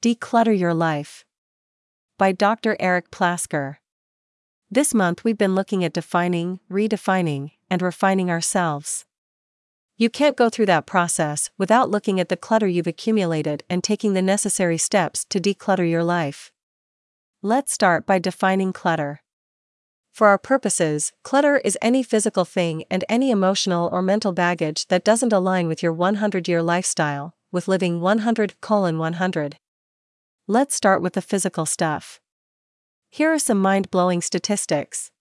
Declutter Your Life by Dr. Eric Plasker. This month we've been looking at defining, redefining, and refining ourselves. You can't go through that process without looking at the clutter you've accumulated and taking the necessary steps to declutter your life. Let's start by defining clutter. For our purposes, clutter is any physical thing and any emotional or mental baggage that doesn't align with your 100-year lifestyle, with living 100:100. Let's start with the physical stuff. Here are some mind-blowing statistics.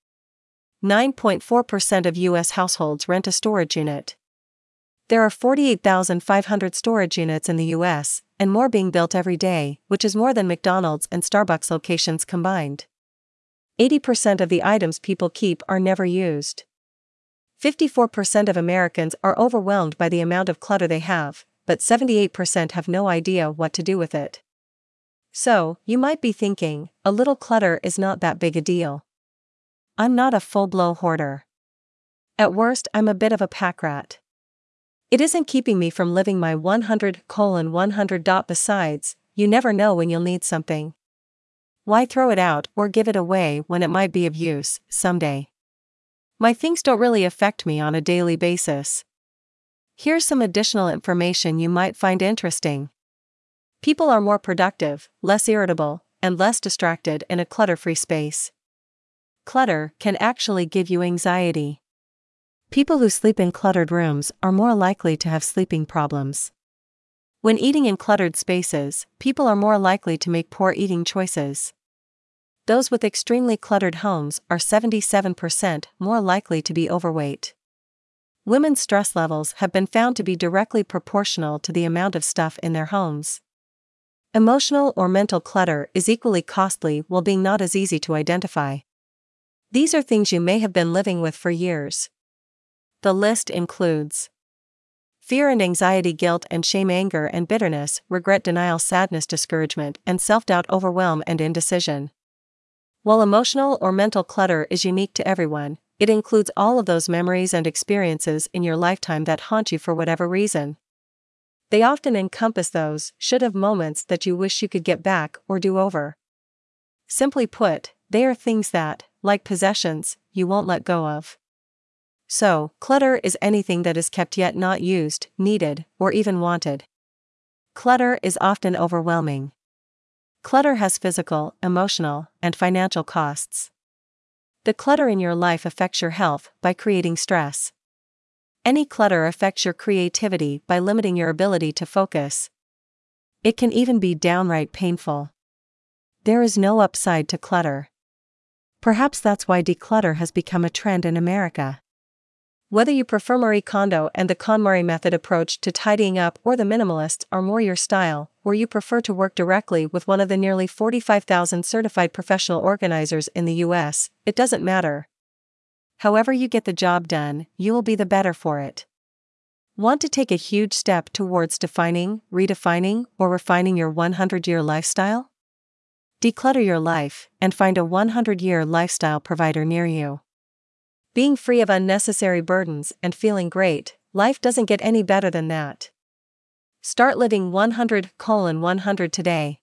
9.4% of U.S. households rent a storage unit. There are 48,500 storage units in the U.S., and more being built every day, which is more than McDonald's and Starbucks locations combined. 80% of the items people keep are never used. 54% of Americans are overwhelmed by the amount of clutter they have, but 78% have no idea what to do with it. So, you might be thinking, a little clutter is not that big a deal. I'm not a full-blown hoarder. At worst, I'm a bit of a pack rat. It isn't keeping me from living my 100:100. Besides, you never know when you'll need something. Why throw it out or give it away when it might be of use someday? My things don't really affect me on a daily basis. Here's some additional information you might find interesting. People are more productive, less irritable, and less distracted in a clutter-free space. Clutter can actually give you anxiety. People who sleep in cluttered rooms are more likely to have sleeping problems. When eating in cluttered spaces, people are more likely to make poor eating choices. Those with extremely cluttered homes are 77% more likely to be overweight. Women's stress levels have been found to be directly proportional to the amount of stuff in their homes. Emotional or mental clutter is equally costly while being not as easy to identify. These are things you may have been living with for years. The list includes fear and anxiety, guilt and shame, anger and bitterness, regret, denial, sadness, discouragement, and self-doubt, overwhelm and indecision. While emotional or mental clutter is unique to everyone, it includes all of those memories and experiences in your lifetime that haunt you for whatever reason. They often encompass those should-have moments that you wish you could get back or do over. Simply put, they are things that, like possessions, you won't let go of. So, clutter is anything that is kept yet not used, needed, or even wanted. Clutter is often overwhelming. Clutter has physical, emotional, and financial costs. The clutter in your life affects your health by creating stress. Any clutter affects your creativity by limiting your ability to focus. It can even be downright painful. There is no upside to clutter. Perhaps that's why declutter has become a trend in America. Whether you prefer Marie Kondo and the KonMari method approach to tidying up, or the minimalists are more your style, or you prefer to work directly with one of the nearly 45,000 certified professional organizers in the U.S., it doesn't matter. However you get the job done, you will be the better for it. Want to take a huge step towards defining, redefining, or refining your 100-year lifestyle? Declutter your life and find a 100-year lifestyle provider near you. Being free of unnecessary burdens and feeling great, life doesn't get any better than that. Start living 100:100 today.